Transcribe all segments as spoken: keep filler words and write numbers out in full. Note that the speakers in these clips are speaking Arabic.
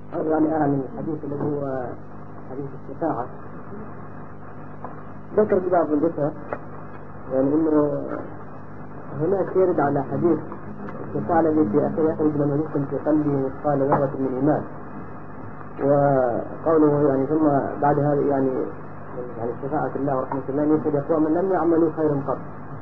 يعني عن الحديث الذي هو حديث الشفاعة، ذكر في بعض الذكر يعني انه هناك يرد على حديث الشفاعة الذي في اخر يخرج من المسلم في قلبه مثقال ذرة من ايمان، وقوله يعني ثم بعد هذا يعني يعني شفاعة الله ورحمة الله يشهد أقوام من لم يعملوا خيرا قط.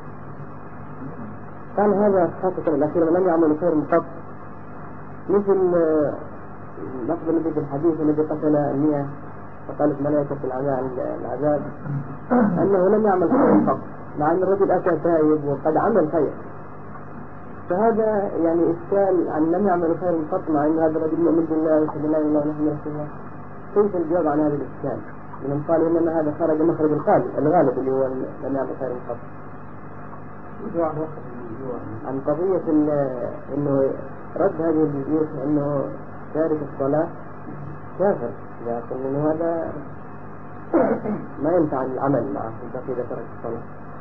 كان هذا خاصة الأخير من لم يعملوا خيرا قط، مثل لفظ النبي في الحديث الذي قتل المئة فقالت ملائكة العذاب العذاب أنه لم يعمل خيرا قط، مع أن الرجل أتى تائب وقد عمل خير. فهذا يعني إشكال أن لم يعمل خيرا قط مع أن هذا الرجل مؤمن بالله ويشهد لا إله إلا الله ونحن رسول الله. كيف الجواب عن هذا الإشكال؟ لمن قال إنما هذا خرج مخرج الغالب الغالب اللي هو لم يعمل خيرا قط. عن قضية إنه رد هذه الجزئية إنه تارك الصلاة كافر، لكن إنه هذا ما ينفع العمل معه إذا ترك الصلاة.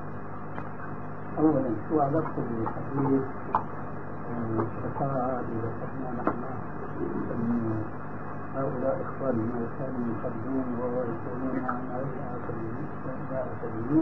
أولا شو علاقته بالحديث الشفاعة إذا أخذنا نحن أن هؤلاء إخواننا كانوا يصلون ويصلون معنا إلى آخره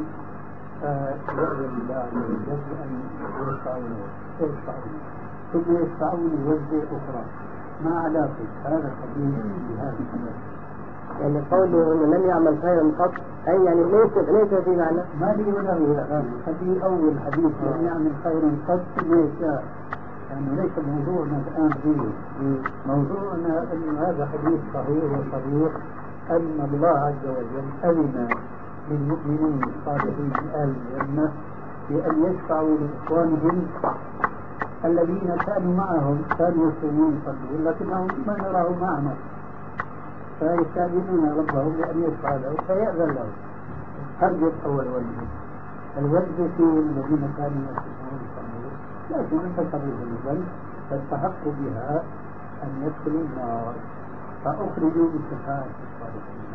فيأذن الله عز وجل أن يشفعون يشفعون ثم يشفعون لوجه أخرى. ما علاقة هذا الحديث بهذا الحديث؟ يعني قوله أنه لم يعمل خيرا قط أي يعني ليس ليس في معنى ما لي ولا هي هذه أول حديث لم يعمل خيرا قط ليس يعني ليس موضوعنا الآن فيه. موضوعنا أن هذا حديث صحيح وصريح أن الله عز وجل أذن للمؤمنين الصالحين أهل الجنة بأن يشفعوا لإخوانهم الذين كانوا معهم كانوا يصومون يصلون لكنهم ما نراهم معنا، فيستأذنون ربهم بأن يشفع له فيأذن له. هذا أول وجه. الوجه في الذين كانوا يصومون يصلون لكن انتصروا بالذنب فاستحقوا بها أن يدخلوا النار فأخرجوا بشفاعة الصالحين،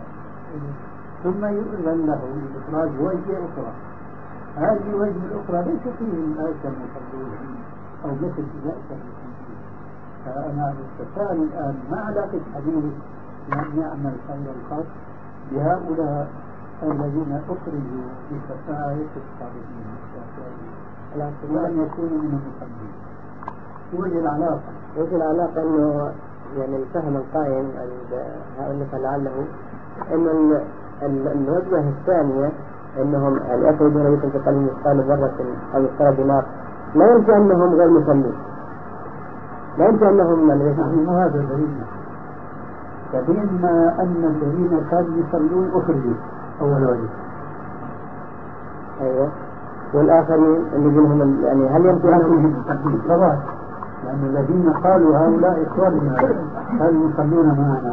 ثم يؤذن لهم بإخراج وجه أخرى. هذه الوجه الأخرى ليس فيه الناس المصلين أو مثل أولئك المصلين. فأنا أتساءل الآن ما علاقة حديث لم يعمل خيرا قط بهؤلاء الذين أخرجوا بشفاعة الصالحين ولم يكونوا من المصلين؟ وجه العلاقة وجه العلاقة أنه يعني الفهم القائم عند هؤلاء لعله أن الوجهة الثانية أنهم يخرجون بكم في قلب مثقال ذرة أو مثقال دينار لا ينفي أنهم غير مسلمين، لا ينفي أنهم من هذا دليل دليل أن الذين كانوا يصلون أخرجوا أول وجه. أيوة. والآخرين الذين هم يعني هل ينفي أنهم طبعا لأن الذين قالوا هؤلاء إخواننا كانوا يصلون معنا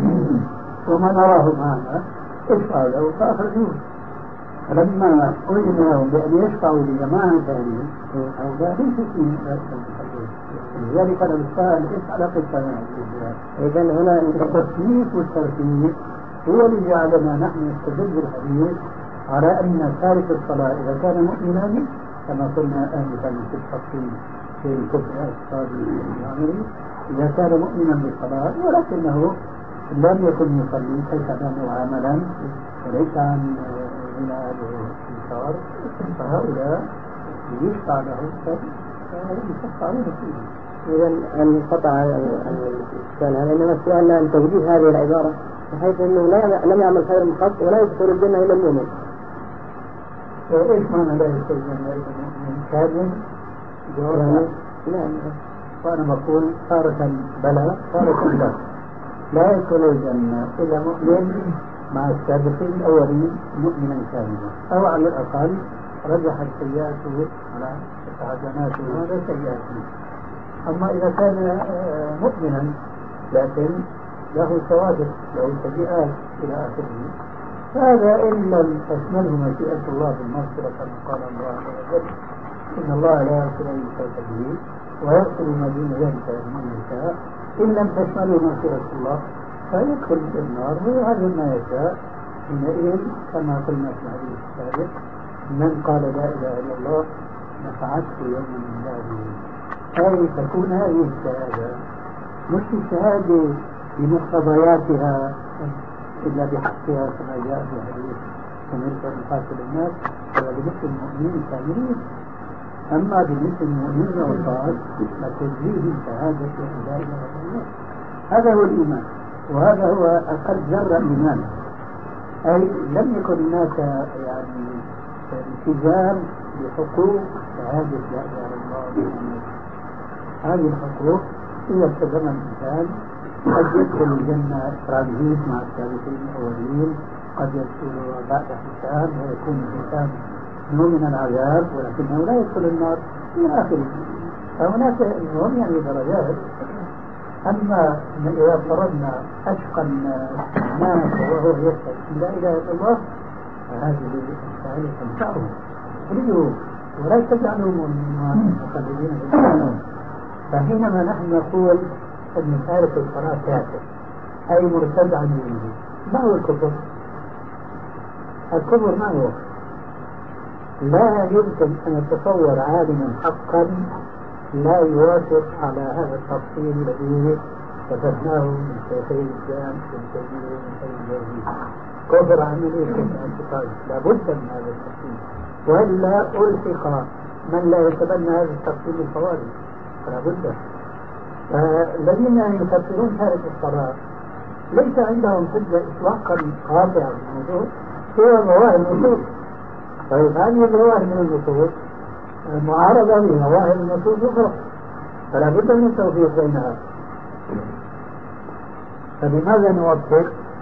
وما نراه معنا اشفعوا له فأخرجوه. فلما أذن لهم بأن يشفعوا لجماعة ثانية هؤلاء ليسوا فيهم المصلين. لذلك أنا بسأل إيش علاقة هذه؟ إذن هنا التصنيف والترتيب هو اللي جعلنا نحن نستدل بالحديث على أن تارك الصلاة إذا كان مؤمنا كما قلنا آنفا في التفصيل في الكفر الصادق العمري إذا كان مؤمنا بالصلاة ولكنه لم يكن يصلي ليس له عملا وليس عن من هذه الإنكار فهؤلاء يشفع لهم فيشفعون فيه. إذا انقطع الإشكال هذا، إنما السؤال أن توجيه هذه العبارة بحيث أنه لا لم يعمل خيرا قط ولا يدخل الجنة إلا المؤمن. إيش معنى لا يدخل الجنة إلا المؤمن؟ كاذب جواب نعم. وأنا بقول تارة بلى تارة لا لا يدخل الجنة إلا مؤمن مع السابقين الأولين مؤمنا كاملا أو على الأقل رجحت سيئاته على حسناته هذا سيئاته. أما إذا كان مؤمنا لكن له ثوابت له سيئات إلى آخره فهذا إن لم تشمله مشيئة الله بالمغفرة كما قال الله عز وجل إن الله لا يغفر أن يشرك به ويغفر ما دون ذلك لمن يشاء إن لم تشمله مغفرة الله فيدخل في النار ويعذب ما يشاء. حينئذ كما قلنا في الحديث السابق من قال لا إله إلا الله نفعته يوم من بعده، أي تكون هذه الشهادة مش الشهادة بمقتضياتها إلا بحقها كما جاء في حديث أمرت أن أقاتل الناس ولا بمثل المؤمنين كاملين. أما بمثل المؤمنين والبعض فتجزيه شهادة أن لا إله إلا الله. هذا هو الإيمان، وهذا هو أقل ذرة إيمان. أي لم يكن هناك يعني التزام بحقوق شهادة لا إله إلا الله. هذه الحقوق إذا التزم الإنسان قد يدخل الجنة ترانزيت مع السابقين الأولين، قد يدخل بعد حساب ويكون الحساب نوع من العذاب، ولكنه لا يدخل النار إلى آخره. فهناك المهم يعني درجات. أما إذا فرضنا أشقى الناس وهو يشهد لا إله إلا الله فهذه الشهادة تنفعه خرجوا ولا تجعلوا من المخلدين بالله. فحينما نحن نقول أن تارك الصلاة كافر أي مرتد عن دينه، ما هو الكفر؟ الكفر ما هو؟ لا يمكن أن يتصور عالما حقا لا يوافق على هذا التفصيل الذي كتبناه من شيخي الإسلام ابن تيمية وابن الجوزي. كفر عملي كفر اعتقادي، لابد من هذا التفصيل، وإلا ألحق من لا يتبنى هذا التفصيل بالفوارق، فلا بد. فالذين يكفرون تارك الصلاة ليس عندهم حجة إطلاقا قاطعة بالموضوع سوى ظواهر النصوص. طيب هذه الظواهر من النصوص معارضة بظواهر النصوص أخرى، فلا بد من التوفيق بينها. فبماذا نوفق؟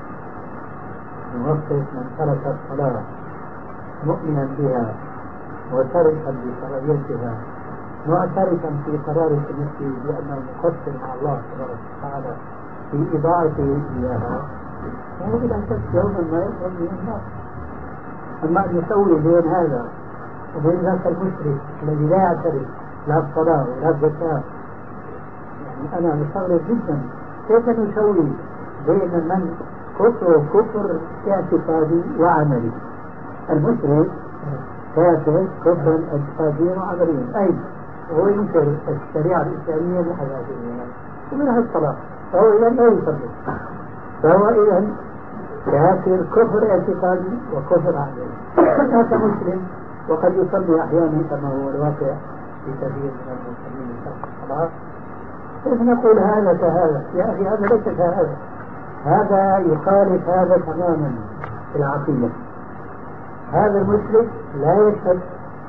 نوفق من ترك الصلاة مؤمنا بها وتركا بشرعيتها معترفا في قرارة نفسه بأنه مقصر مع الله تبارك وتعالى في إضاعته إياها، فهو بلا شك يوما ما يخرج من النار. أما أن يسوي بين هذا وبين ذاك المشرك الذي لا يعترف لا الصلاة ولا الزكاة، يعني أنا مستغرب جدا كيف نسوي بين من كفر كفر اعتقادي وعملي. المشرك كافر كفرا اعتقاديا وعمليا، أي هو ينكر الشريعة الإسلامية بحذافيرها ومنها الصلاة، فهو إذا لا يصلي، فهو إذا كافر كفر اعتقادي وكفر عملي. هناك مسلم وقد يصلي أحيانا كما هو الواقع في كثير من المسلمين ترك الصلاة. كيف نقول هذا كهذا؟ يا أخي هذا ليس كهذا، هذا يخالف هذا تماما في العقيدة. هذا المشرك لا يشهد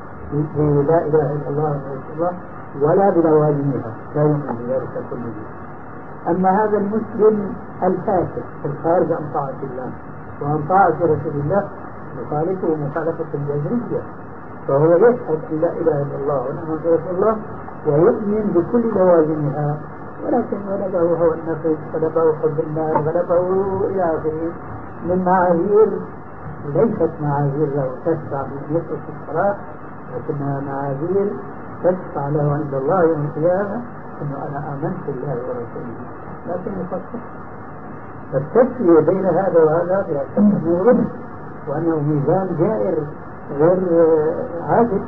لا إله إلا الله ورسول الله ولا بلوازمها، لا يؤمن بذلك كله. أما هذا المسلم الفاسق الخارج عن طاعة الله وعن طاعة رسول الله يخالفه مخالفة جذرية، فهو يشهد أن لا إله إلا الله وأن رسول الله ويؤمن بكل لوازمها، ولكن غلبه هو النفس، غلبه حب الناس، غلبه إلى آخره من معايير ليست معايير له تشفع في يترك الصلاة، لكنها معايير تشفع له عند الله يوم القيامة أنه أنا آمنت بالله ورسوله، لكن يفكر. فالتسوية بين هذا وهذا بلا شك أنه غلط، وأنه ميزان جائر غير عادل.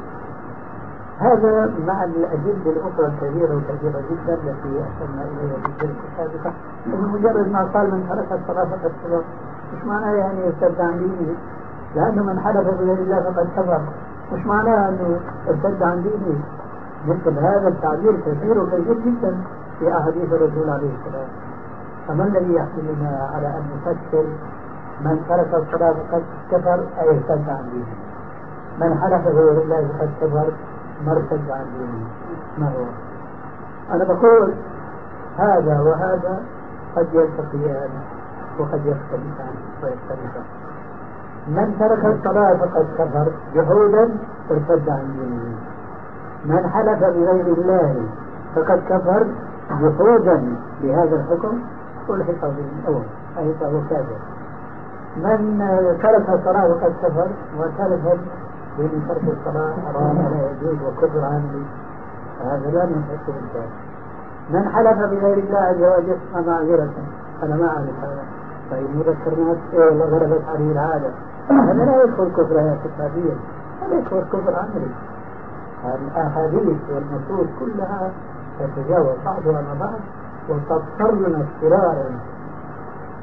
هذا مع الأدلة الأخرى الكبيرة وكثيرة جدا التي أشرنا إليها في الجلسة السابقة، أنه مجرد ما قال من ترك الصلاة فقد كفر، مش معناه يعني ارتد عن دينه، لأنه من حلف بغير الله فقد كفر، مش معناه أنه ارتد عن دينه. مثل هذا التعبير كثير وكثير جدا في أحاديث الرسول عليه السلام. فما الذي يحملنا على أن نفكر من ترك الصلاة فقد كفر أي ارتد عن دينه، من حلف بغير الله فقد كفر ما ارتد عن دينه؟ ما هو؟ أنا بقول هذا وهذا قد يلتقيان وقد يختلفان ويختلفان. من ترك الصلاة فقد كفر جحودا ارتد عن دينه، من حلف بغير الله فقد كفر جحودا بهذا الحكم ألحق به الأول أي فهو كافر. من ترك الصلاة فقد كفر وكلفا بأن ترك الصلاة حرام ولا يجوز وكفر عامل، هذا لا نلحق بالكافر. من حلف بغير الله عز وجل معذرة أنا ما أعرف هذا، طيب مذكرنات إيه غلبت عليه العادة، هذا لا يدخل كفر اعتقاديا، هذا يدخل كفر عملي. الأحاديث والنصوص كلها تتجاوز بعضها مع بعض وتضطرنا اضطرارا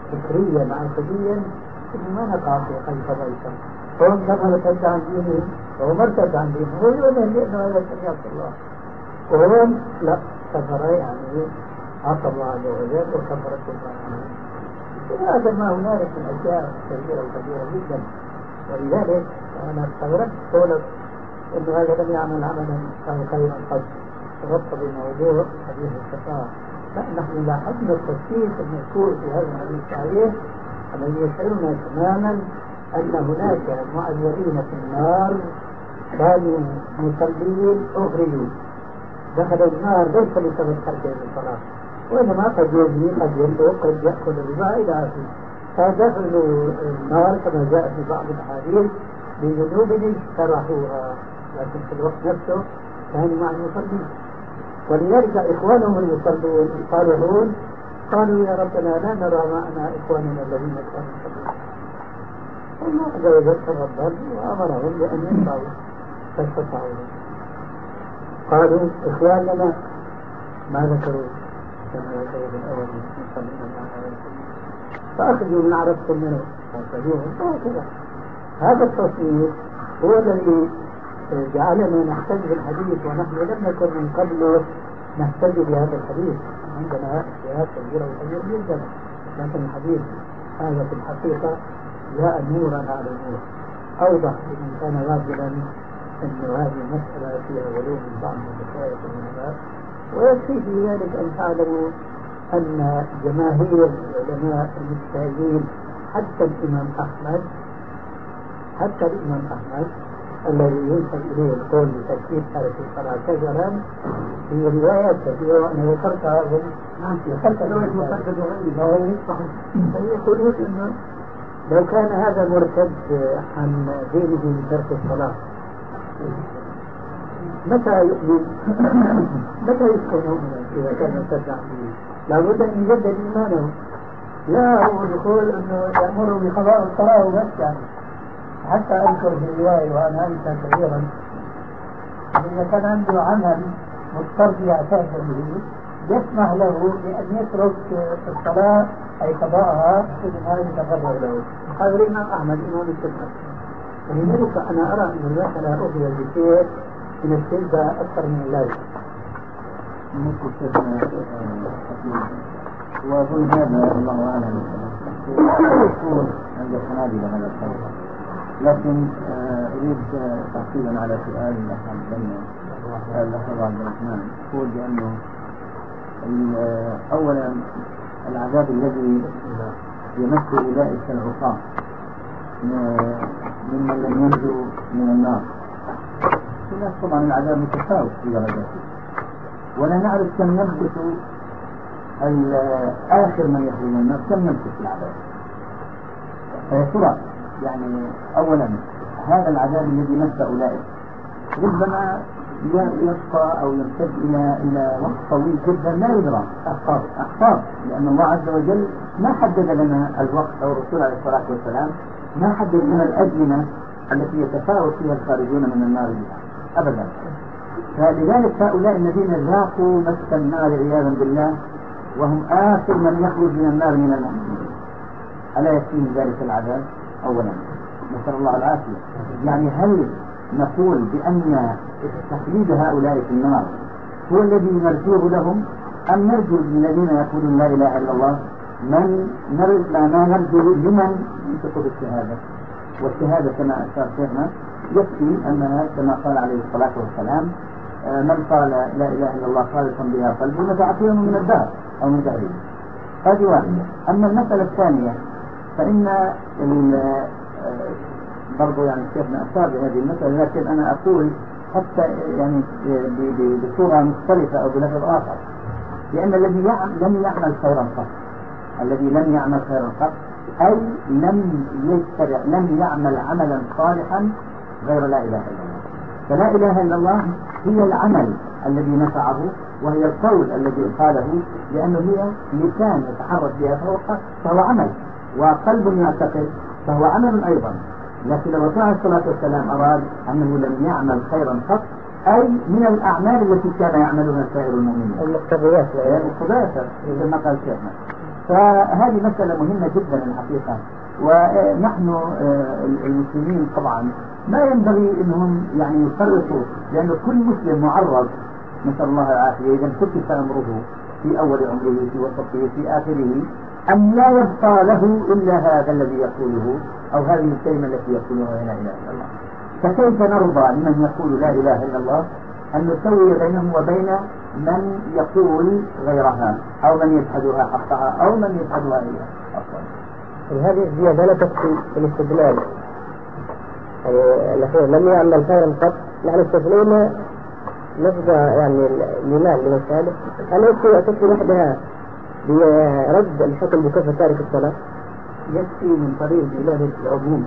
فكريا عقديا إنه ما نقع في خلف بيته. هو لما ارتد عن دينه هو ما ارتد عن دينه هو يؤمن بأنه هذا شريعة الله، وهو لا كفر يعني عصى الله عز وجل وكفرت الله. هذا ما هنالك من أشياء كثيرة وكبيرة جدا، ولذلك أنا استغربت قولك إنه هذا لم يعمل عملا أو خيرا قد ربط بموضوع حديث الشفاعة. لا، نحن لاحظنا التفكيك المذكور في هذا الحديث الصحيح الذي يشعرنا تماما أن هناك معذبين في النار كانوا مصلين أغريوا دخلوا النار ليس بسبب تركهم الصلاة، وإنما قد يزني قد يملك قد يأكل الربا إلى آخره، فدخلوا النار كما جاء في بعض الأحاديث بذنوب اجترحوها، لكن في الوقت نفسه كانوا مع المصلين. ولذلك إخوانهم المصلون الصالحون قالوا يا ربنا لا نرى معنا إخواننا الذين كانوا يصلون. الله عز وجل تفضل وأمرهم بأن يشفعوا فاستطاعوا. قالوا إخواننا ما ذكروا كما ذكروا في الأول يصلون معنا فأخذوا من عرفتم منه فأخذوهم وهكذا. هذا التصنيف هو الذي جعلنا نحتج بالحديث، ونحن لم نكن من قبل نحتج بهذا الحديث. عندنا أشياء كبيرة وكبيرة جدا، لكن الحديث هذا في الحقيقة جاء نورا على نور، أوضح لمن كان غافلا أن هذه المسألة فيها غلو من بعض المشايخ والعلماء. ويكفي في ذلك أن تعلموا أن جماهير العلماء المجتهدين حتى الإمام أحمد حتى الإمام أحمد الذي ينسب إليه القول بتشكيك تارك الصلاة كثرا في روايات كثيرة وأنا ذكرتها ذكرت رواية مقدد وغيره يقولون أنه لو كان هذا مرتد عن دينه بترك الصلاة متى يؤمن متى يكون مؤمنا إذا كان مرتد عن دينه؟ لابد أن يجدد إيمانه. لا هو يقول أنه يأمر بقضاء الصلاة وبس يعني. حتى أذكر في الرواية وأنا أنسى كثيرا إذا كان عنده عمل مضطر يعتاد به يسمح له بأن يترك الصلاة أي قضاءها إذن هذا يتفرغ له. هذا الإمام أحمد إمام السنة. ولذلك أنا أرى أن المسألة أخذ بشيء من الشدة أكثر من اللازم. وأظن هذا الله أعلم يكون عند الحنابلة هذا القول، لكن أريد تعقيبا على سؤال الأخ عبد الرحمن. يقول بأنه أولا العذاب الذي يمس أولئك العصاة ممن لم ينجوا من النار، هناك طبعا العذاب متفاوت في درجاته، ولا نعرف كم يمكث آخر من يخرج من النار كم يمكث العذاب. فيا يعني أولا هذا العذاب الذي مس أولئك ربما يبقى أو يمتد إلى إلى وقت طويل جدا لا يدرى أحقاب أحقاب لأن الله عز وجل ما حدد لنا الوقت، أو الرسول عليه الصلاة والسلام ما حدد لنا الأزمنة التي يتفاوت فيها الخارجون من النار أبدا. فلذلك هؤلاء الذين ذاقوا مس النار عياذا بالله وهم آخر من يخرج من النار من المؤمنين، ألا يكفيهم ذلك العذاب؟ أولا نسأل الله العافية. يعني هل نقول بأن تخليد هؤلاء في النار هو الذي نرجوه لهم، أم نرجو للذين يقولون لا إله إلا الله من نرجو ما نرجو لمن ينطق بالشهادة؟ والشهادة كما أشار شيخنا يكفي أنها كما قال عليه الصلاة والسلام من قال لا إله إلا الله خالصا بها قلبه نفعته من الدهر أو من دهره. هذه واحدة. أما المسألة الثانية فإن برضو يعني شيخنا أشار بهذه المسألة، لكن أنا أقول حتى يعني بصورة مختلفة أو بلفظ آخر، لأن الذي لم يعمل خيرا قط الذي لم يعمل خيرا قط أي لم يشترع لم يعمل عملا صالحا غير لا إله إلا الله. فلا إله إلا الله هي العمل الذي نفعه، وهي القول الذي قاله، لأنه هي لسان يتحرك بها فهو عمل، وقلب يعتقد فهو عمل أيضا. لكن لو الرسول عليه الصلاة والسلام أراد أنه لم يعمل خيرا قط أي من الأعمال التي كان يعملها سائر المؤمنين المقتضيات المقتضيات مثل ما قال شيخنا. فهذه مسألة مهمة جدا الحقيقة. ونحن المسلمين طبعا ما ينبغي انهم يعني يفرطوا، لأن كل مسلم معرض نسأل الله العافية إذا انتكس أمره في أول عمره في وسطه في آخره أن لا يبقى له إلا هذا الذي يقوله أو هذه الكلمة التي يقولها لا إله إلا الله. فكيف نرضى لمن يقول لا إله إلا الله أن نسوي بينه وبين من يقول غيرها أو من يجحدها حقها أو من يجحدها هي أصلا. هذه الزيادة لا تكفي في الاستدلال، يعني الأخير لم يعمل خيرا قط، نحن استثنينا لفظ يعني الإيمان لمن شهد، هل يكفي تكفي وحدها برد الحكم بكفر تارك الصلاة؟ يكفي من طريق دلالة العموم.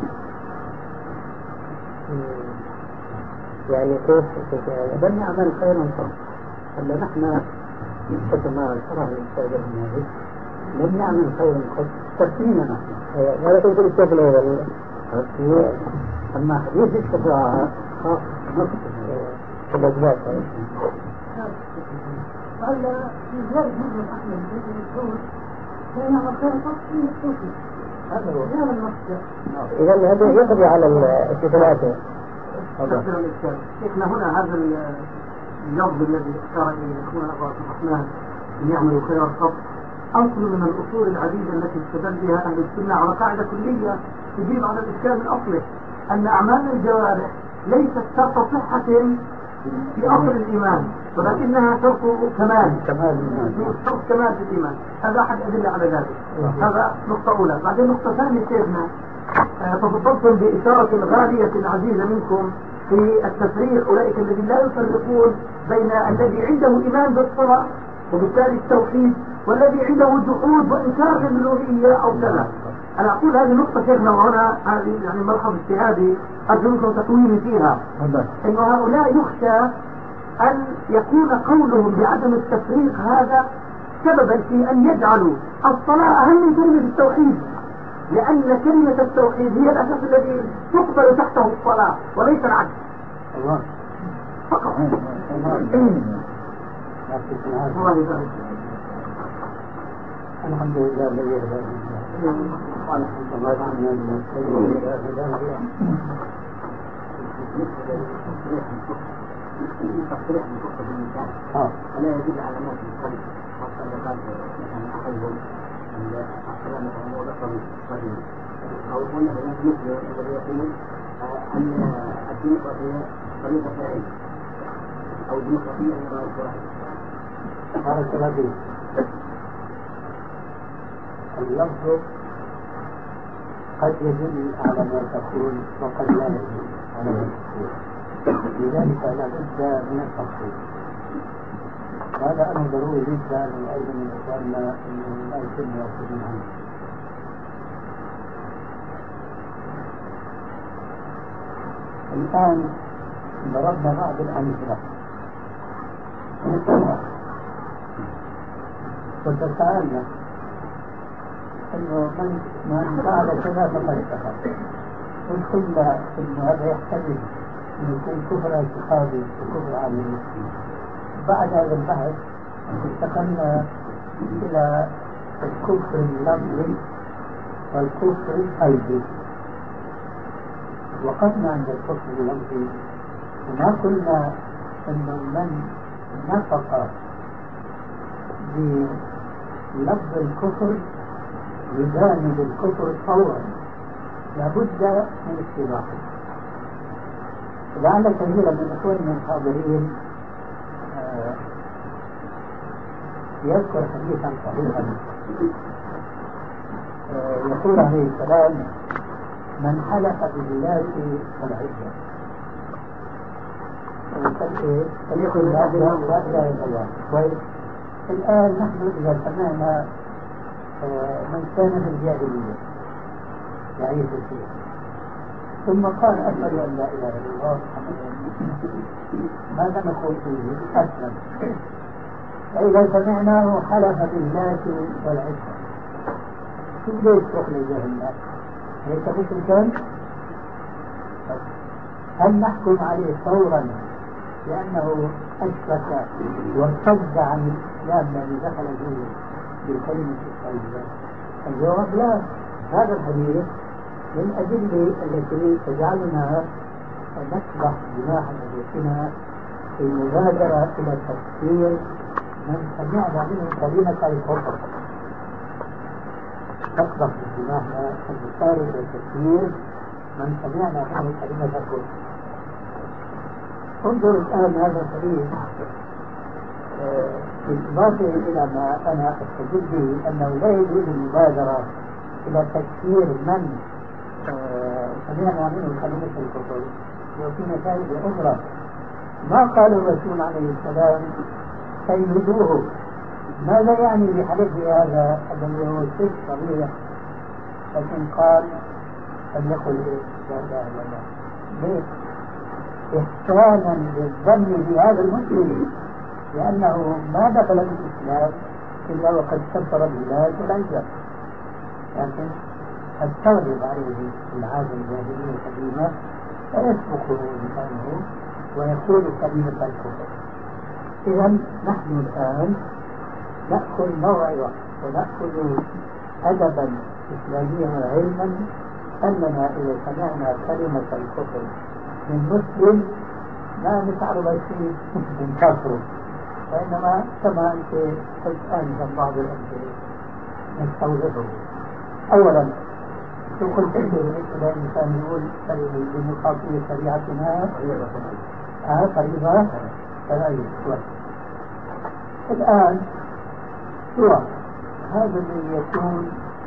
يعني كيف بل نعمل خيرا قط، هلا نحن مثل ما شرح الأستاذ المالك لم نعمل خيرا قط تكفينا نحن. هذا كنت الاستثناء أيضا. أما حديث الشفاعة خاص نصف الأسباب. وهلا في ذلك مثل أحمد بن الدول كان مكان تصفي الصوفي هذا هو هذا النص. إذا هذا يقضي على الاستثناءات. شيخنا هنا هذا اللفظ الذي اشار اليه اخونا ابو عبد الرحمن ان يعملوا خير الخط اصل من الاصول العديده التي استدل بها اهل السنه على قاعده كليه تجيب على الاشكال من اصله، ان اعمال الجوارح ليست شرط صحه في اصل الايمان ولكنها شرط كمال كمال شرط كمال في الايمان. هذا احد الادله على ذلك. هذا نقطه اولى. بعدين نقطه ثانيه شيخنا تفضلتم باشاره غاليه عزيزه منكم في التفريق، أولئك الذين لا يفرقون بين الذي عنده إيمان بالصلاة وبالتالي التوحيد والذي عنده جحود وإنكار للألوهية أو كذا. أنا أقول هذه النقطة شيخنا وهنا هذه يعني ملحظ اجتهادي أرجو منكم تقويمي فيها، إن هؤلاء يخشى أن يكون قولهم بعدم التفريق هذا سببا في أن يجعلوا الصلاة أهم من كلمة التوحيد، لأن كلمة التوحيد هي الأساس الذي تقبل تحته الصلاة وليس العكس. الله فقط. الله يبارك. الحمد لله الذي هدانا الله تعالى من الخير هدانا الله. تصريح بفقه الإنسان ألا يدل على موت الإنسان خاصة إذا قال مثلا أحدهم السلامة أمور الطبيب أو هنا مثل الذي يقول أن الديمقراطية طريقة شرعية أو الديمقراطية أنها شرعية. بارك الله فيك. اللفظ قد يدل على ما تقول وقد لا يدل على ما تقول، لذلك لا بد من التفصيل. وهذا أمر ضروري جدا وأيضا من إخواننا أنه لا يتم يأخذون عنه. الآن ضربنا بعض الأمثلة وتسألنا أنه من من فعل كذا فقد كفر، قلنا أنه هذا يحتمل أن يكون كفر اعتقادي وكفر عملي. بعد هذا البحث انتقلنا إلى الكفر اللفظي والكفر القلبي. وقفنا عند الكفر اللفظي وما قلنا أنه من نطق بلفظ الكفر يدان بالكفر فورا، لابد من اتباعه. لعل كثيرا من اخواننا الحاضرين آه يذكر حديثا صحيحا آه يقول عليه السلام: من حلف بالله والعزة فليقل لا اله الا الله. كويس. الان نحن اذا سمعنا آه من كان في الجاهليه يعيش فيها ثم قال أشهد أن لا إله إلا الله محمد رسول الله، ماذا نقول فيه؟ أسلم. فإذا سمعناه حلف بالله والعزة، شو ليش تروح للجاهلية؟ ليس مشركا؟ هل نحكم عليه فورا لأنه أشرك وارتد عن الإسلام الذي دخل فيه بالكلمة طيبة؟ الجواب لا. هذا الحديث من الأدلة التي تجعلنا نسبح جناح أنفسنا في المبادرة إلى تفكير من سمعنا منه كلمة الكفر. نسبح جناحنا المسار إلى تفكير من سمعنا منه كلمة الكفر. انظر الآن هذا الحديث بالإضافة إلى ما أنا أستدل به أنه لا يجوز المبادرة إلى تكفير من سمعنا منه كلمة الكفر، وفي مسائل أخرى ما قال الرسول عليه السلام سيدوه. ماذا يعني بحديث هذا الذي هو شيء صريح، لكن قال فليقل لا إله إلا الله؟ ليه؟ إحسانا للظن بهذا المسلم، لأنه ما دخل الإسلام إلا وقد كفر بالله والعزة، لكن قد تغلب عليه العادة الجاهلية القديمة فيسبق لسانه ويقول كلمة الكفر. إذا نحن الآن نأخذ موعظة ونأخذ أدبا إسلاميا وعلما أننا إذا سمعنا كلمة الكفر من مسلم ما نفعل بشيء من كفره، وإنما كما أنت قلت آنفا بعض الأمثلة نستوضحه. أولا تقول تحدث إلى إنسان يقول ديمقراطية شريعتنا آه طيبة فهذه كويس. الآن سواء هذا الذي يكون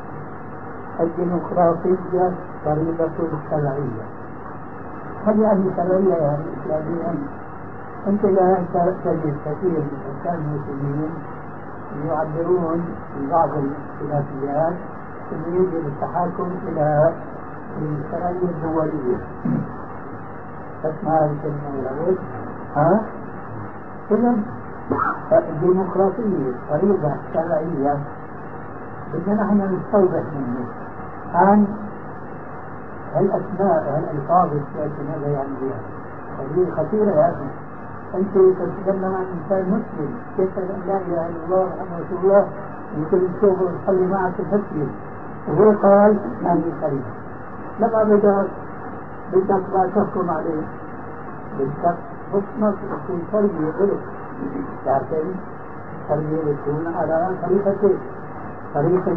الديمقراطية طريقة شرعية، هل يعني شرعية يعني إسلامية؟ أنت لا تجد كثير من الإنسان المسلمين يعبرون في بعض الاختلافيات أنه يجب التحاكم إلى الشرعية الدولية. تسمع هذه الكلمة ولا غير؟ ها؟ إذا الديمقراطية طريقة شرعية بدنا نحن نستوضح منه عن هالأسماء هالألفاظ التي ماذا يعني بها. هذه خطيرة يا أخي. أنت تتكلم عن إنسان مسلم يشهد أن لا إله إلا الله محمد رسول الله يمكن تشوفه يصلي معك في المسجد وهو قال هذه كلمة، لما بدك بدك لا تحكم عليه، بدك تصنف في تربية غلط، لكن التربية بتكون على طريقة طريقة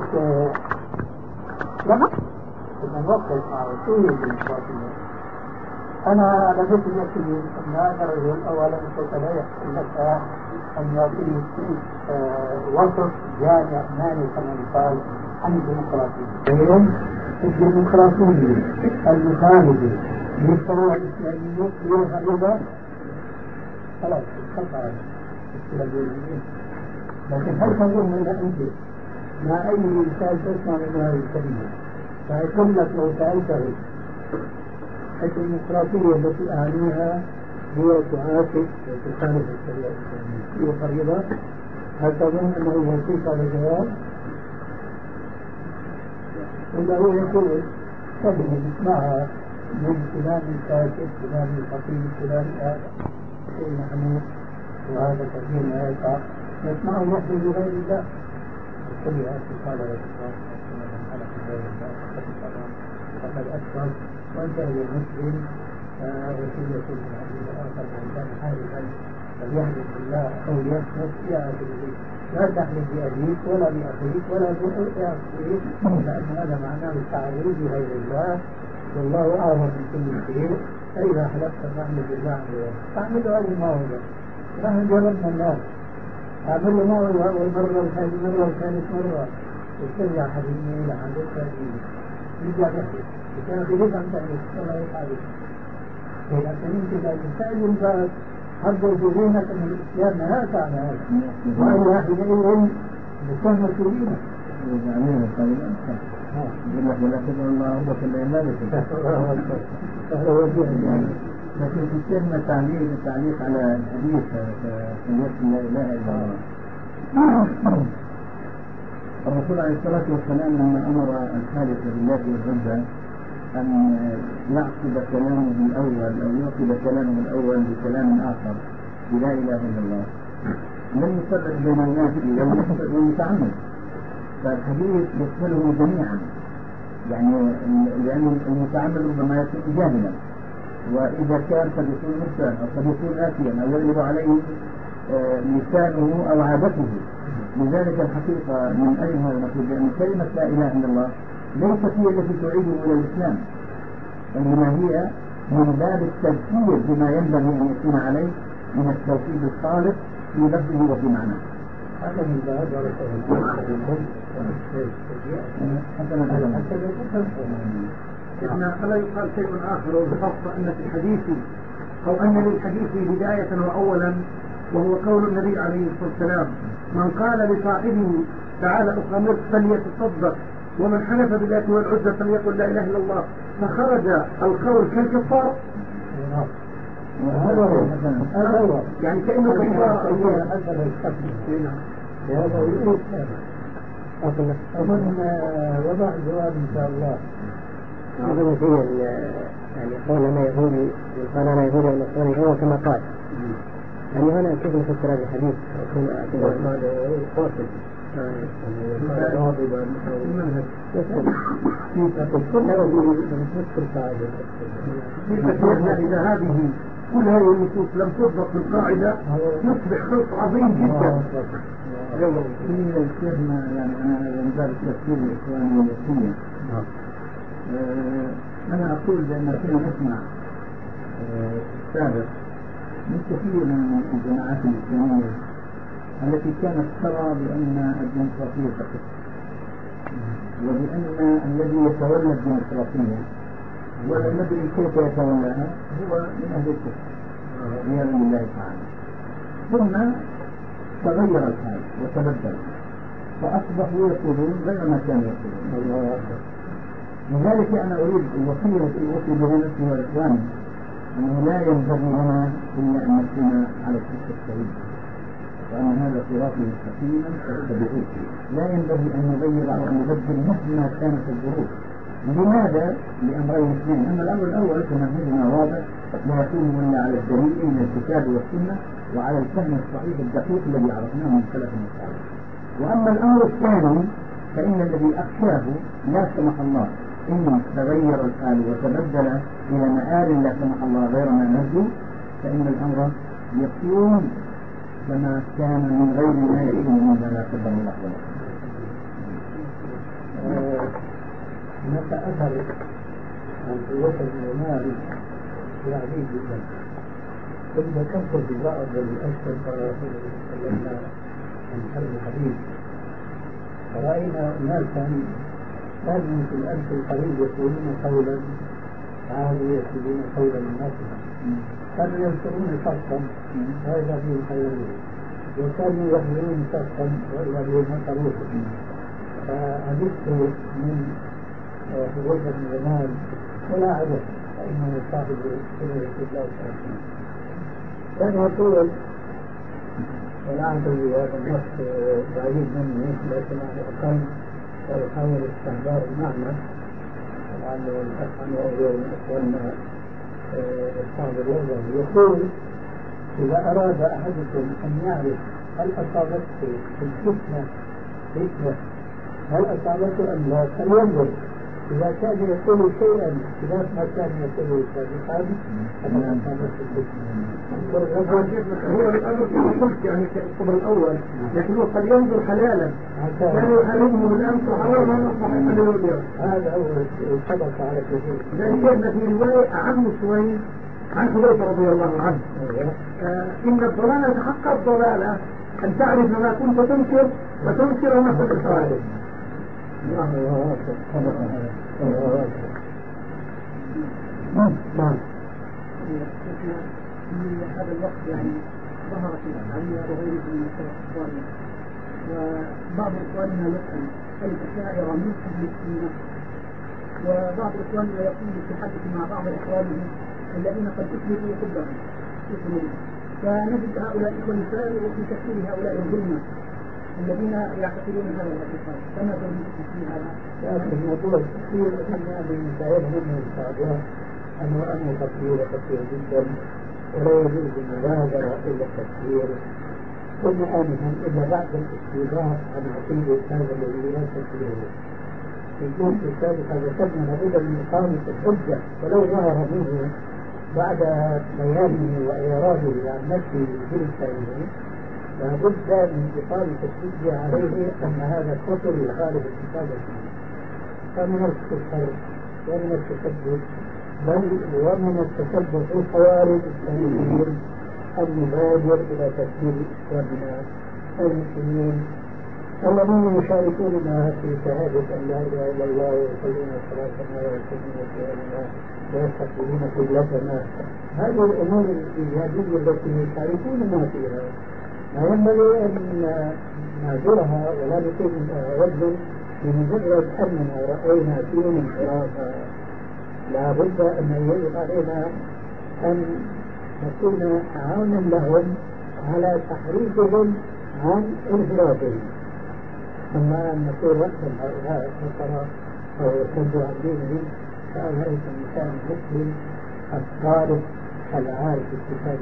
لما بدنا نوقف مع رسول الديمقراطية. أنا على مثل يقين أن هذا الرجل أولا سوف لا يحصل لك أن يعطيك آه وصف جامع مانع كما يقال عن الديمقراطية. الديمقراطية المخالفة للشريعة الإسلامية هي غريبة خلاص خطأ. لكن هل تظن أن أنت مع أي إنسان تسمع من هذه الكلمة فيقول لك لو سألته الديمقراطية التي أعنيها هي تعاكس وتخالف الشريعة الإسلامية هي فريضة، هل تظن أنه يعطيك هذا الجواب؟ ولا هو يقول كلمة نسمعها من فلان الكاتب فلان الخطيب فلان هذا نحن وهذا كثير ما يقع نسمعه يحدث بغير الله. الكل يأتي قال رسول الله من خلق غير الله فقد أكبر وانتهى للمسلم وسيلة من عبد الآخر وإن كان حالفا فليحلف بالله أو يحلف إلى آخره. لا تحلف بأبيك ولا بأخيك ولا بأخيك لأن هذا معناه التعويذ بغير الله والله أعظم من كل شيء. فإذا حلفت فاحلف بالله عن غيره فاعملوا هذه الموعظة. نحن جربنا الناس أعمل له موعظة أول مرة وثاني مرة وثالث مرة يسترجع حديثي لحديث حديثي يرجع يحدث يا أخي ليش عم تعمل والله يحدث. لكن أنت إذا تسأل الباب حضر في ذهنك أن الإسلام نهاك على هذا وإلا حينئذ بكون مسؤولين. يعني طيب يقول لك ولا تدعو الله ربك إلا عبادك. لكن في كلمة تعليق التعليق على الحديث فليكن لا إله إلا الله. الرسول عليه الصلاة والسلام لما أمر الحالف بالله والعزى أن يعقب كلامه الأول أو يعقب كلامه الأول بكلام آخر بلا إله إلا الله لم يفرق بين الناس والمتعمد، فالحديث يشمله جميعا، يعني لأن المتعمد ربما يكون جاهلا، وإذا كان قد يكون مبتدئا أو قد يكون آتيا أو يغلب عليه لسانه أو عادته. لذلك الحقيقة من أجل هذا نقول بأن كلمة لا إله إلا الله ليست هي التي تعيده إلى الإسلام، إنما هي من باب التذكير بما ينبغي أن يكون عليه من التوحيد الخالص في لفظه وفي معناه. هذا من باب إن ألا يقال شيء آخر وبخاصة أن في الحديث أو أن للحديث بداية وأولا، وهو قول النبي عليه الصلاة والسلام: من قال لصاحبه تعالى أخمرك فليتصدق، ومن حلف بالله والعزى فليقل لا إله إلا الله، فخرج القول كالكفار. هذا هو يعني كأنه كفار. هذا يريد أظن وضع جواب إن شاء الله. أظن فيه يعني قول أنا يهودي قال أنا يهودي أو نصراني هو كما قال. يعني هنا كيف نفسر هذا الحديث؟ يكون قال قاتل غاضبا أو المنهج إذا هذه كل هذه النصوص لم تضبط بالقاعدة يصبح خلط عظيم جدا. في الكلمة يعني أنا من باب التفسير الإخواني والوصية، أنا أقول بأن كنا نسمع السابق من كثير من الجماعات الإسلامية التي كانت ترى بأن الديمقراطية تقف، وبأن الذي يتولى الديمقراطية ولا ندري كيف يتولاها هو من أهل الكفر عياذا بالله تعالى. ثم تغير الحال وتبدل، فأصبحوا يقولون غير ما كانوا يقولون. لذلك أنا أريد الوصية التي أوصي بها نفسي وإخواني أنه لا ينبغي لنا إلا أن نكون على الحق السليم، وأن هذا صراطي مستقيما فاتبعوه. لا ينبغي أن نغير أو أن نبدل مهما كانت الظروف. لماذا؟ لأمرين اثنين. أما الأمر الأول فمنهجنا واضح لا يكون إلا على الدليل من الكتاب والسنة وعلى الفهم الصحيح الدقيق الذي عرفناه من سلف الصالح. وأما الأمر الثاني فإن الذي أخشاه لا سمح الله إن تغير الحال وتبدل إلى مآل لا سمح الله غير ما نرجو، فإن الأمر يكون كما كان من غير ما يكون مما لا قدر الله له. هناك أثر عن قوة المال العديد جدا. كنت ذكرت في بعض الأشهر تكلمنا عن حرب الحديث، فرأينا ناسا كانوا في الأمس القريب يقولون قولا عادوا يقولون قولا ناصحا، كانوا يذكرون شخصا وإذا به خيرون، وكانوا يحملون شخصا وإذا به نصروه. فعجبت من غرفة الجمال ولا عجب فإنه صاحب سنة رسول الله صلى الله عليه وسلم. كان يقول ولا أعتقد هذا النص بعيد مني لكن على الأقل ويحاول استحضار المعنى. طبعا الأخ عنه من إخواننا أصحاب الوضع يقول: إذا أراد أحدكم أن يعرف هل أصابته الفتنة فتنة هل أصابته أم لا فلينظر، إذا كان يقول شيئا خلاف ما كان يقوله سابقا فقد أصابته الفتنة. هو الأمر كما قلت يعني كالصبر الأول، لكنه قد ينظر حلالا كان يحرمه بالأمس وحرامه أصبح يحلله اليوم. هذا هو سبق على كثير. لذلك في رواية أعم شوي عن حذيفة رضي الله عنه: آه إن الضلالة حق الضلالة أن تعرف ما كنت تنكر وتنكر ما كنت تعرف. نعم. في هذا الوقت يعني ظهرت الأشعرية وغيره من إخواننا، وبعض إخواننا يسأل الأشاعرة من أهل السنة، وبعض إخواننا يقول في التحدث مع بعض إخوانه الذين قد أثبتوا حبهم يسألون، فنجد هؤلاء يسارعوا في تكفير هؤلاء الظلمة الذين يعتقدون هذا الاعتقاد. فما تجد في هذا؟ لكن موضوع التكفير أن من سائر منه إن شاء الله أنه أمر خطير خطير جدا، ولا يجوز المبادرة إلى التكفير كنا آمنا إلا بعد الاستيضاح عن عقيدة هذا الذي لا تكفيه. الجزء الثالث هذا ذكرنا لابد من إقامة الحجة ولو ظهر منه بعد بيانه وإعراضه عن نفسه بلسانه لابد من إقامة الحجة عليه أن هذا كفر يخالف الكتاب والسنة. فمن الكفر ومن التشبه بل ومن التشبه بالخوارج الثانيين المبادر إلى تكفير إخواننا المسلمين الذين يشاركوننا في شهادة أن لا إله إلا الله ويصلون صلاتنا ويصومون صيامنا ويستقبلون قبلتنا. هذه الأمور الإيجابية التي يشاركوننا فيها لا ينبغي أن نعذرها ولا نكون وجه بمجرد أننا رأينا فيهم انحرافا. لا بد أن يجب علينا أن نكون عونا لهم على تحريفهم عن انحرافهم، أما أن نقول وقتا هؤلاء كفر أو يرتدوا عن دينهم فهذا ليس الإنسان المسلم الصالح العارف بالكتاب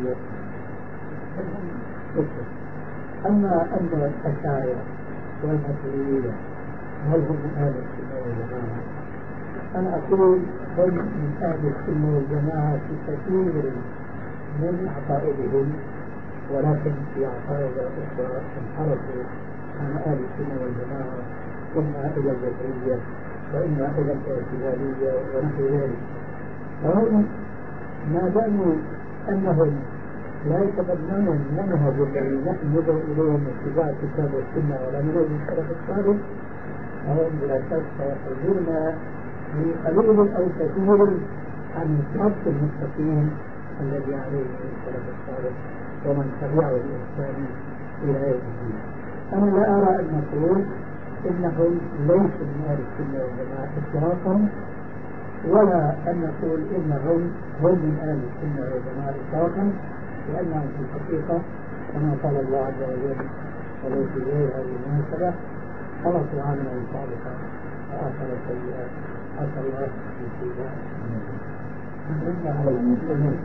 والسنة. أما أن الأشاعرة والماتريدية هل هم من أهل السنة والجماعة؟ أنا أقول هم من أهل السنة والجماعة في كثير من عقائدهم، ولكن في عقائد أخرى انحرفوا عن أهل السنة والجماعة، إما إلى الجبرية وإما إلى الاعتزالية ونحو ذلك. فهم ما داموا أنهم لا يتبنون المنهج الذي نحن ندعو إليه من اتباع الكتاب والسنة ولا منهج السلف الصالح، فهم بلا شك سيخرجون بقليل أو كثير عن الصراط المستقيم الذي عليه السلف الصالح ومن تبعه بإحسان إلى يوم الدين. أنا لا أرى أن نقول إنهم ليسوا من أهل السنة والجماعة إطلاقا، ولا أن نقول إنهم هم من أهل السنة والجماعة إطلاقا، لأنهم في الحقيقة كما قال الله عز وجل وليس غير هذه المناسبة خلقوا عملا صالحا وآخر سيئا عسى الله أن يتوب على المسلمين.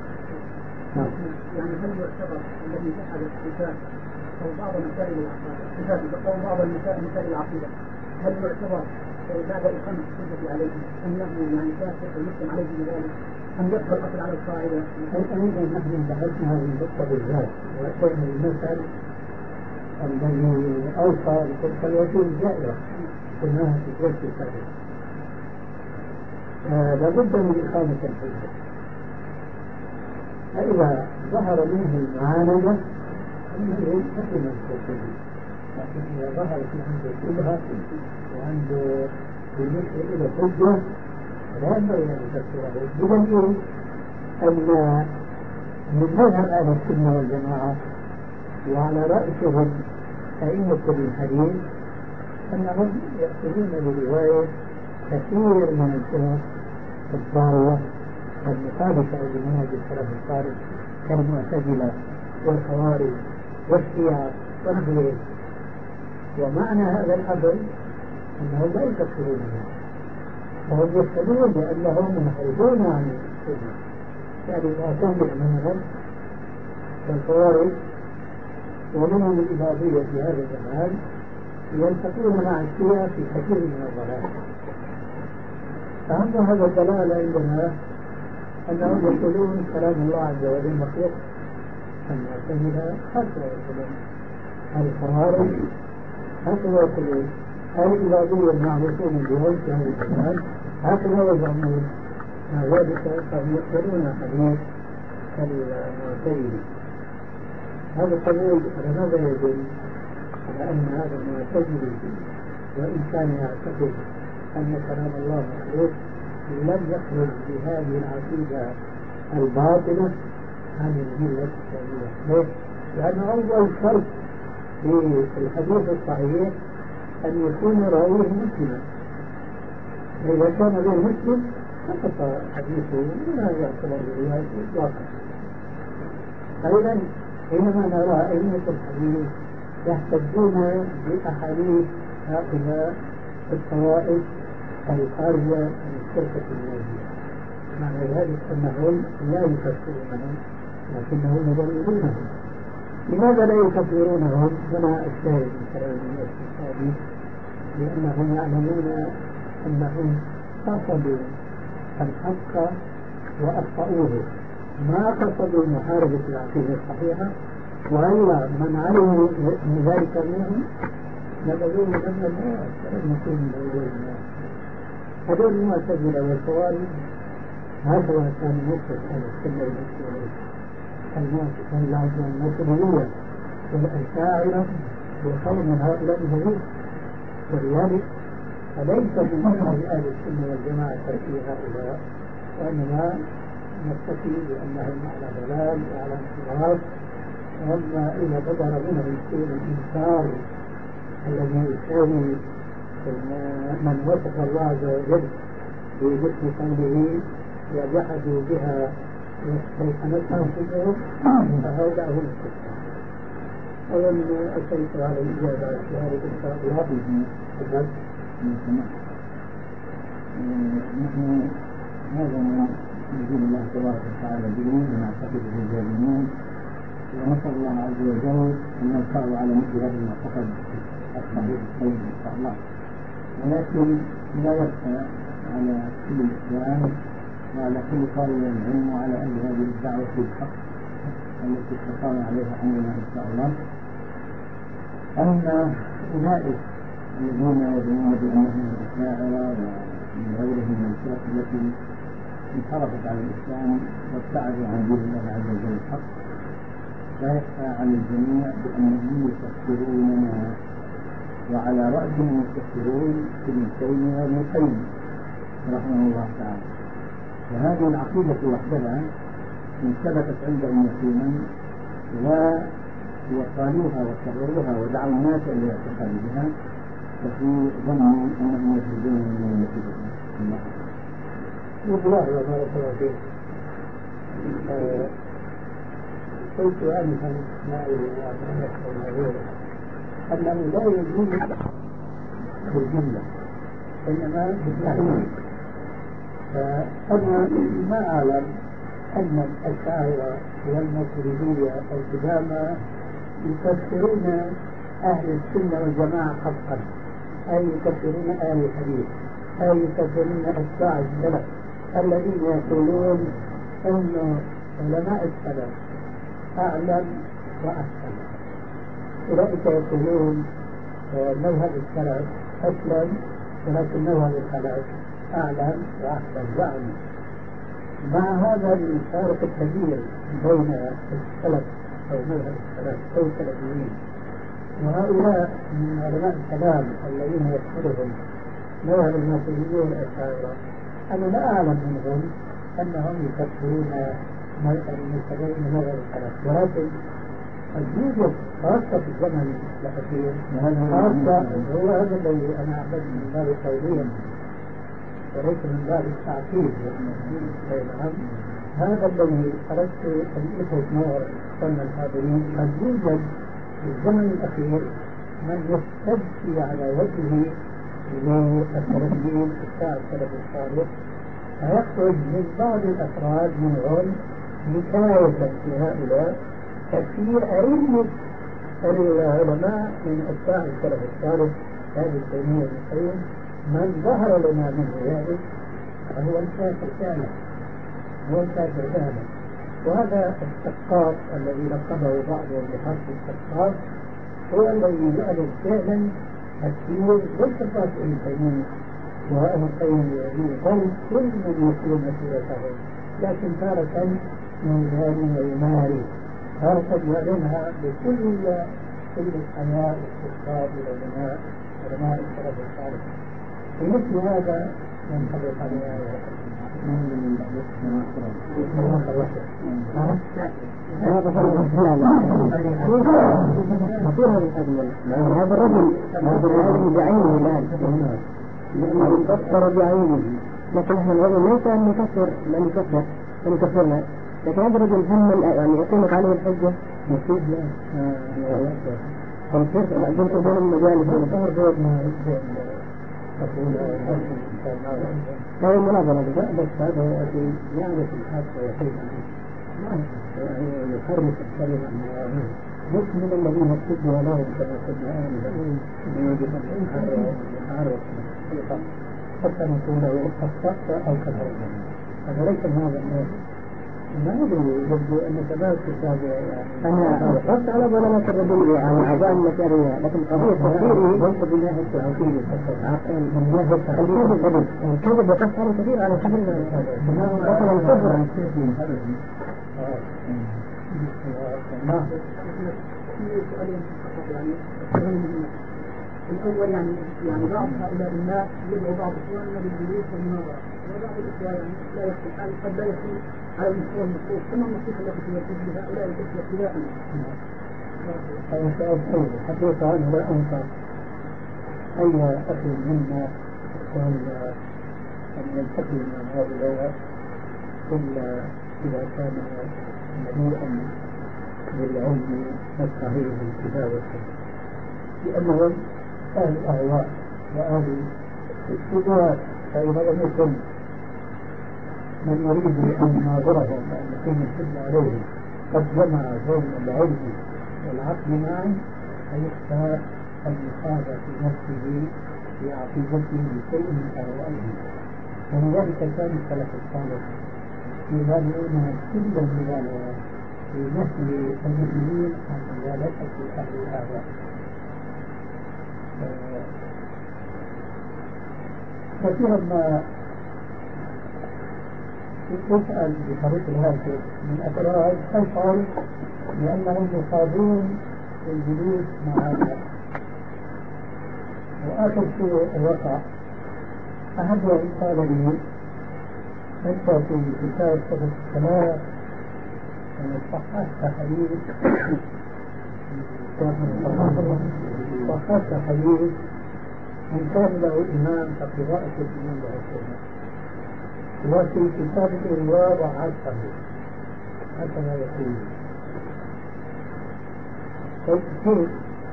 يعني هل يعتبر الذي جحد الصفات أو بعض مسائل الصفات أو بعض المسائل مسائل العقيدة هل يعتبر بعد إقامة الحجة عليه أنه يعني كافر ويحكم عليه بذلك أم يبقى الأصل على القاعدة؟ أيضا نحن بحثنا هذه النقطة بالذات وأتينا المثل الذي أوصى بتلك الوجوه الجائرة قلناها في الدرس السابق. لابد من إقامة الحجة، فإذا ظهر منه المعاندة فإنه حكم الحجة، لكن إذا ظهرت عنده شبهة وعنده بالنسبة إلى الحجة لا ينبغي أن يفسره، بدليل أن من مذهب أهل السنة والجماعة وعلى رأسهم أئمة الحديث أنهم يأخذون برواية كثير من الفرق الضالة المخالفة لمنهج السلف الصالح كالمعتزلة والخوارج والشيعة ونحوهم. ومعنى هذا الأمر أنهم لا يفسرون به، فهم يشهدون بأنهم منحرفون عن السنة، يعني معتزلة منهم كالخوارج ومنهم الإباضية في هذا الزمان يلتقون مع الشيعة في كثير من الضلال. أهم هذا الضلال عندنا أنهم يقولون كلام الله عز وجل مخلوق، المعتزلة هكذا يقولون، الخوارج هكذا يقولون، الإباضية المعروفون بهم في هذا الزمان هكذا يزعمون. مع ذلك فهم يقولون حديث المعتزلة. هذا القول على ماذا يدل؟ على أن هذا المعتزلي وإن كان يعتقد أن كلام الله مخلوق لم يخرج بهذه العقيدة الباطلة عن الملة الإسلامية. ليش؟ لأن أول شرط في الحديث الصحيح أن يكون راويه مسلما، فإذا كان غير مسلم سقط حديثه ولا يعتبر برواية إطلاقا. أيضا حينما نرى أئمة الحديث يحتجون بأحاديث هؤلاء الطوائف الخارجة من الشركة الناجية، معنى ذلك أنهم لا يفسرونهم لكنهم يضللونهم. لماذا لا يكفرونهم؟ هنا الشاهد من كلام الشيخ، لأنهم يعلمون أنهم قصدوا الحق وأخطأوه، ما قصدوا محاربة العقيدة الصحيحة، وإلا من علموا من ذلك منهم نبذوه قبل الناس ولم يكن من أول الناس. هذول المعتزلة والخوارج هكذا كان موقف أهل السنة والجماعة، الموصلية والأشاعرة وقوم من هؤلاء جميع، ولذلك فليس من منهج أهل السنة والجماعة تأتي هؤلاء، وإنما نكتفي بأنهم على ضلال وعلى انحراف، وهم إذا بدر منهم شيء الإنكار الذي يساوي من وصف الله عز وجل بمثل قوله وجحدوا بها واستيقنتها انفسهم فهؤلاء هم الكفار. أولا أشرت على الإجابة على السؤال إن شاء الله. تفضل. نحن هذا ما نجيب الله تبارك وتعالى به ونعتقد بالجاهلين، ونسأل الله عز وجل أن نلقاه على مثل هذا المعتقد الصحيح السليم إن شاء الله. ولكن لا يخفى على كل الإسلام وعلى كل طالب العلم وعلى أهل هذه الدعوة الحق التي استقام عليها أمرنا إن شاء الله أن أولئك الذين يدعون بأنهم الأشاعرة ومن غيرهم من الفرق التي انحرفت عن الإسلام وابتعدوا عن دين الله عز وجل الحق، لا يخفى عن الجميع بأنهم يكفروننا، وعلى رأسهم يكفرون ابن تيمية وابن القيم رحمه الله تعالى. وهذه العقيدة وحدها إن ثبتت عندهم يقينا وقالوها وكرروها ودعوا الناس إلى الاعتقاد بها، ففي ظني أنهم يخرجون من المسجد. والله بارك الله فيك. قلت آنفا معي وأبنائي أنه لا يجوز بالجملة إنما بالتعليم. فأنا ما أعلم أن الأشاعرة والماتريدية القدامى يكفرون أهل السنة والجماعة حقا، أي يكفرون أهل الحديث، أي يكفرون أتباع السلف الذين يقولون أن علماء السلف أعلم وأحسن. أولئك يقولون مذهب السلف أسلم ولكن مذهب الخلف أعلم وأحسن زعما. مع هذا الفارق الكبير بين السلف أو مذهب السلف أو السلفيين وهؤلاء من علماء الكلام الذين يذكرهم مذهب الماتريدية والأشاعرة، أنا لا أعلم منهم أنهم يكفرون المتبعين مذهب السلف، ولكن قد يوجد خاصة في الزمن الأخير خاصة هو هذا الذي أنا أعتقد من باب التوضيح وليس من باب التعقيد بينهم. هذا الذي أردت أن ألفت نظر إخواننا الحاضرين، قد يوجد في الزمن الأخير من يستبكي على وجهه للسلفيين أتباع السلف الصالح، فيخرج من بعض الأفراد منهم نكاية في هؤلاء كثير أئمة العلماء من أتباع السلف الصالح هذه التيمية ابن القيم من ظهر لنا منه ذلك فهو الكافر فعلا، هو الكافر فعلا. وهذا السقاط الذي لقبه بعضهم بحرف السقاط هو الذي يعرف فعلا كثير ليس فقط ابن تيمية وابن القيم بل كل من يقول مسيرتهم، لكن تارة يماري ويماري، تارة يعلنها بكل كل الحياة واستقطاب العلماء علماء السلف الصالح. في مثل هذا ينطبق عليها هذا الرجل هذا بعينه الآن لأنه كفر بعينه، لكن احنا الرجل ليس أن يكفر من يكفر من يكفرنا، لكن هذا الرجل هم يعني يقيمت عليه الحجة يصيب لا فالكيف بنت بين المجالس هذا المناظرة بس هذا يأتي يعرف الحق ويحيط يعني يحرك الكلمة مش من الذين اتبعوا لهم كما قلنا آنفا أنه يجب أن يتعرف الحقيقة حتى نقول له أخطأت أو كفرت. هذا ليس من هذا النوع. ما أدري يبدو أن شباب الكتاب يعني أنا قصدت على ظلمات الربوبية عن عظام المشاريع، لكن قضية تفسيري ليس بالله التعطيل من الله الكذب الكذب وقصد على كثير على كثير مثلا الكفر الأول يعني يعني بعض هؤلاء الناس يدعو بعض إخواننا بالجلوس والمناظرة، وبعض الإخوان يعني لا يخفي الحال قد لا يكون على المستوى المطلوب، كما النصيحة التي توجه لهؤلاء الإخوة ابتداء. هذا سؤال طيب. الحقيقة أنا لا أنصح أي أخي منا إخواننا أن يلتقي مع هؤلاء إلا إذا كان مليئا بالعلم الصحيح بالكتاب والسنة، لأنهم أهل أهواء وأهل اتجاه. فإذا لم يكن من يريد أن يناظرهم وأن يقيم الحجة عليهم قد جمع بين العلم والعقل معا، فيخشى أن يصاب في نفسه في عقيدته بشيء من أهوائه. ولذلك كان السلف الصالح يبالغون كل المبالغة في نفي المؤمنين عن مجالسة أهل الأهواء. كثيرا ما تسأل بطريق الهاتف من أفراد تشعر بأنهم مصابون بالجلوس مع الناس. وآخر شيء وقع أحدهم قال لي أنت في كتاب صفة الصلاة صححت حديث صححت حديث من كان له إمام فقراءة الإمام له سنة، وفي كتاب الإرواء ضعفه هكذا يقول. قلت كيف؟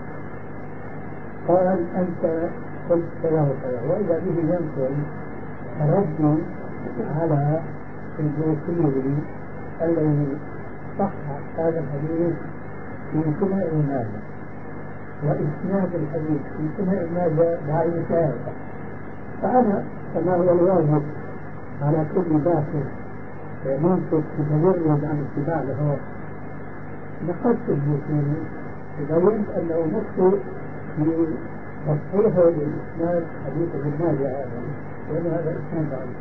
قال أنت قلت كذا وكذا، وإذا به ينقل ردي على البوصيري الذي صحح هذا الحديث في سنن ابن ماجه، وإسناد الحديث في سنن ابن ماجه ضعيف هذا. فأنا كما هو الواجب على كل باحث ينطق بتجرد عن اتباع له نقدت البوصيري وبينت أنه مخطئ في تصحيحه لإسناد حديث ابن ماجه هذا، لأن هذا إسناد ضعيف.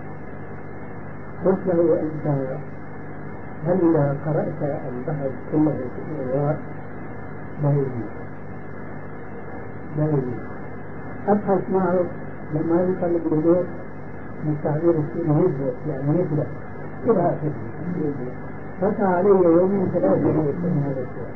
قلت له أنت هل قرأت البحث كله في الإرواء؟ لا يجوز لا يجوز. أبحث معه لما يطلب الوضوء من تعبير السوري يجلس يعني يجلس إلى آخره. فتح علي يومين ثلاثة من هذا السؤال.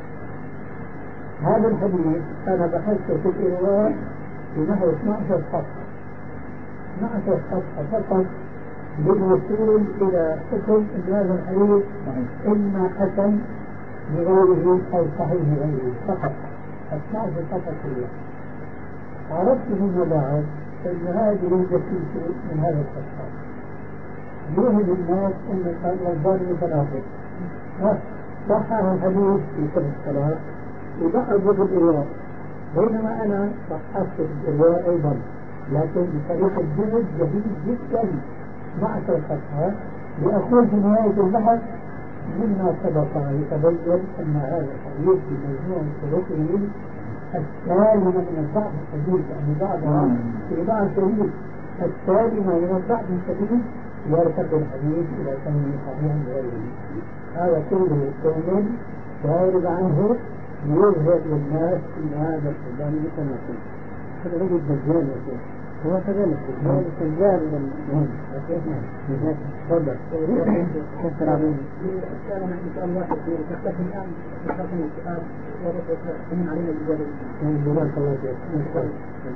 هذا الحديث أنا بحثت في الإرواء بنحو اثني عشر صفحة اثني عشر صفحة فقط للوصول إلى حكم أن هذا الحديث إما حسن لغيره أو صحيح لغيره فقط اثني عشر صفحة كلها. عرفت فيما بعد أن هذه دسيسة من هذا الصفحة يوهم الناس أن الأنظار متناقض. صححه الحديث في سنة الصلاة وبعض الإرواء، بينما أنا صححت الإرواء أيضا لكن بطريقة جهد جديد جدا اثني عشر صفحة، لأقول في نهاية البحث مما سبق يتبين أن هذا الحديث بمجموع طرقه السالمة من الضعف الشديد، يعني بعضها في بعض شديد السالمة من الضعف الشديد يرتقي الحديث إلى كونه صحيحا لغيره. هذا كله كامل ويعرض عنه ليظهر للناس أن هذا الحديث متناقض. هذا رجل دجال يا شيخ. هو كذلك هو الدجال من تفضل كثر عظيم. كان عندي سؤال واحد لكن الآن ذكرتني السؤال ومن علينا الإجابة. جزاك الله خير.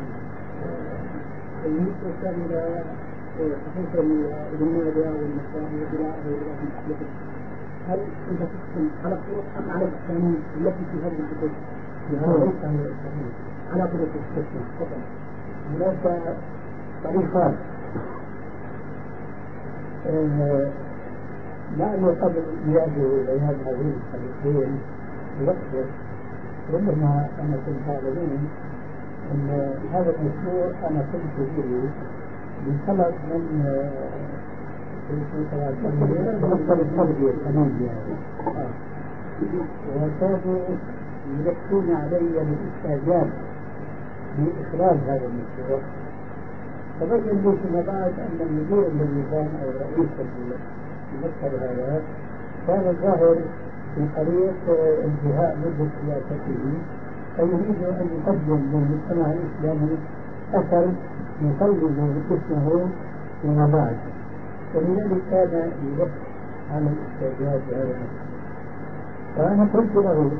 بالنسبة إلى خصوصا ابن ماجه والنسائي وغيرها هل أنت تحكم على الطرق أم على الأسانيد التي في هذه الكتب؟ ليس على الأسانيد، على طرق الكتب فقط. هناك طريقان. لأنه قبل بيان بيان هذين الطريقين يقدر ربما أنا كنت أعلمين أن هذا المشروع أنا كنت به بطلب من مصدر التربية الخليجي وكانوا يلحون علي الاستعجال بإخراج هذا المشروع. تبين لي فيما بعد أن المدير الذي كان أو رئيس المكتب هذا كان الظاهر في طريق انتهاء مدة رئاسته فيريد أن يقدم للمجتمع الإسلامي أثر يقلل اسمه فيما بعد، ولذلك كان يلح على الاستعجال بهذا المشروع. فأنا قلت له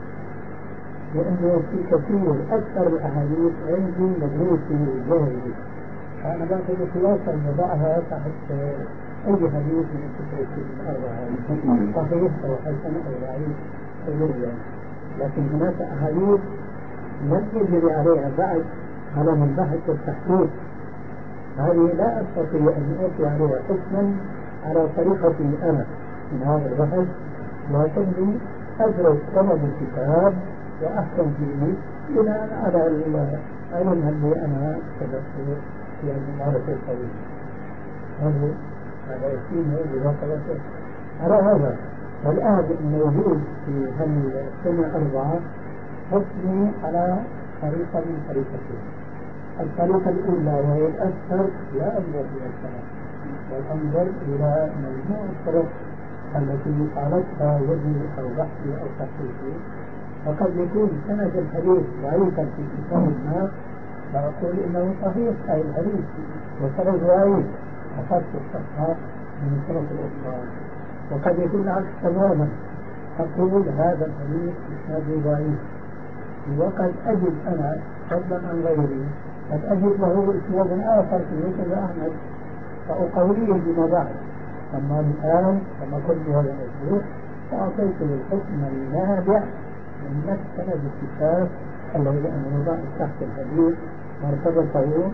لأنه في كثير أكثر الأحاديث عندي مدروسة جاهزة، فأنا باخذ خلاصة وضعها تحت أي حديث من الكتب الأربعة صحيح أو حسن أو ضعيف أو غيره، لكن هناك أحاديث لم يجري عليها بعد على البحث والتحقيق، هذه لا أستطيع أن أعطي عليها حكما على طريقتي أنا من هذا البحث، لكني أدرس طلب الكتاب وأحكم فيه بناء على العلم الذي أنا كتبته في المعرفة الطويلة. هذا هذا يكفيني ببطلته على هذا. والآن موجود في هذه السنة أربعة حكمي على طريقة من طريقتين. الطريقة الأولى وهي الأكثر لا أنظر إلى الكلام بل أنظر إلى مجموع الطرق التي قالتها يدي أو بحثي أو تحقيقي، وقد يكون سند الحديث ضعيفا في كتاب ما فأقول إنه صحيح أي الحديث وسند ضعيف أخذت الصفحة من الطرق الأخرى، وقد يكون العكس تماما أقول هذا الحديث إسناده ضعيف وقد أجد أنا فضلا عن غيري قد أجد له إسناد آخر في مسند أحمد فأقويه بما بعد. أما الآن كما قلت هذا الموضوع فأعطيته الحكم النابع من نفس سند الكتاب الذي أنا وضعت تحت الحديث مرتبته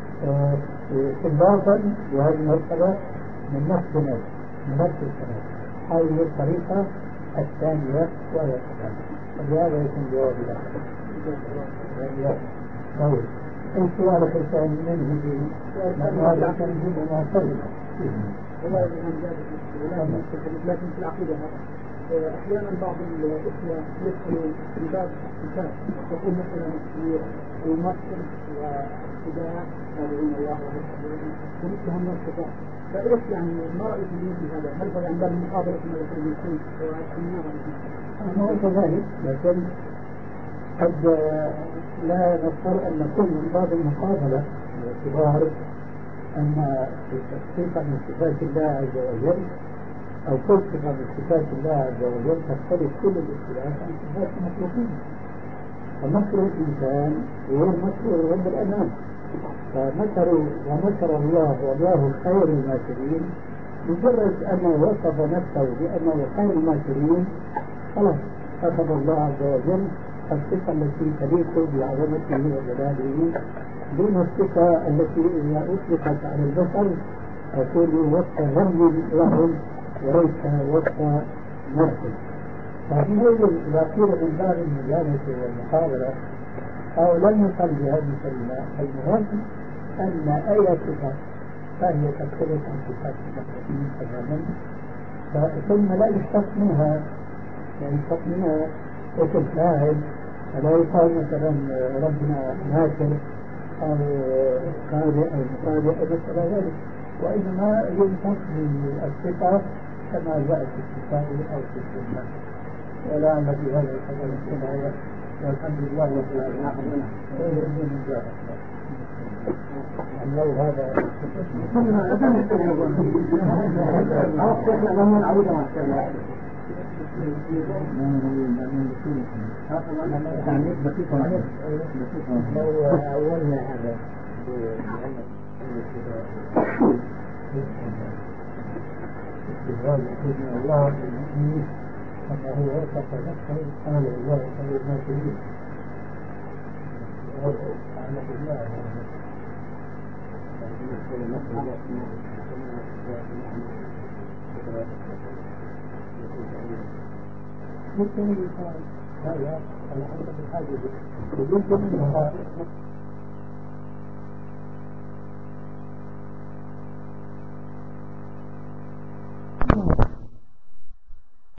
استنباطا بهذه المرتبة من نفس السند من نفس السند. هذه الطريقة الثانية وهي الثالثة، وبهذا يكون جوابي الآخر. طيب أي سؤالك الثاني من هذه؟ هذا كان جزء من الطريقة والله الإمام جابر في الحديث، لكن في العقيدة هذا أحيانا بعض الإخوة يدخلوا في باب الكتاب يقول مثلا في المصر وابتداء تابعين الله ومثلهم من الصفات، فإيش يعني ما رأيك في هذا؟ هل هو عند المقابلة كما يقول يكون وما رأيك؟ هو كذلك، لكن قد لا نضطر أن نكون من باب المقابلة باعتبار أن صفة من صفات الله عز وجل أو كل صفة من صفات الله عز وجل تختلف كل الاختلاف عن صفات المخلوقين. فمكر الإنسان غير مكر رب الأنام، فمكروا ومكر الله والله خير الماكرين. مجرد أنه وصف نفسه بأنه خير الماكرين خلاص أخذ الله عز وجل الصفة التي تليق بعظمته وجلاله دون الصفة التي إذا أطلقت على البشر تكون وصف رمز لهم وليس وصف نفسه. ففي هذه الأخيرة من باب المجالسة والمحاورة أو لم يصل بهذه الكلمة، المهم أن أي صفة فهي تختلف عن صفات المخلوقين تماما، ثم لا يشتق منها لا يشتق منها اسم فاعل، فلا يقال مثلا ربنا ماكر أو قادر أو مقادر أو مثل ذلك، وإنما ينطق بالصفة كما جاءت في الكتاب أو في السنة. ولعل في هذا القدر الكفاية والحمد لله رب العالمين. لو هذا لو أولنا هذا استدراج سيدنا الله المؤمنين كما هو وصف نفسه قال الله خير ما تريد على الله بالتالي هذا على حسب الحاجة ويمكن منها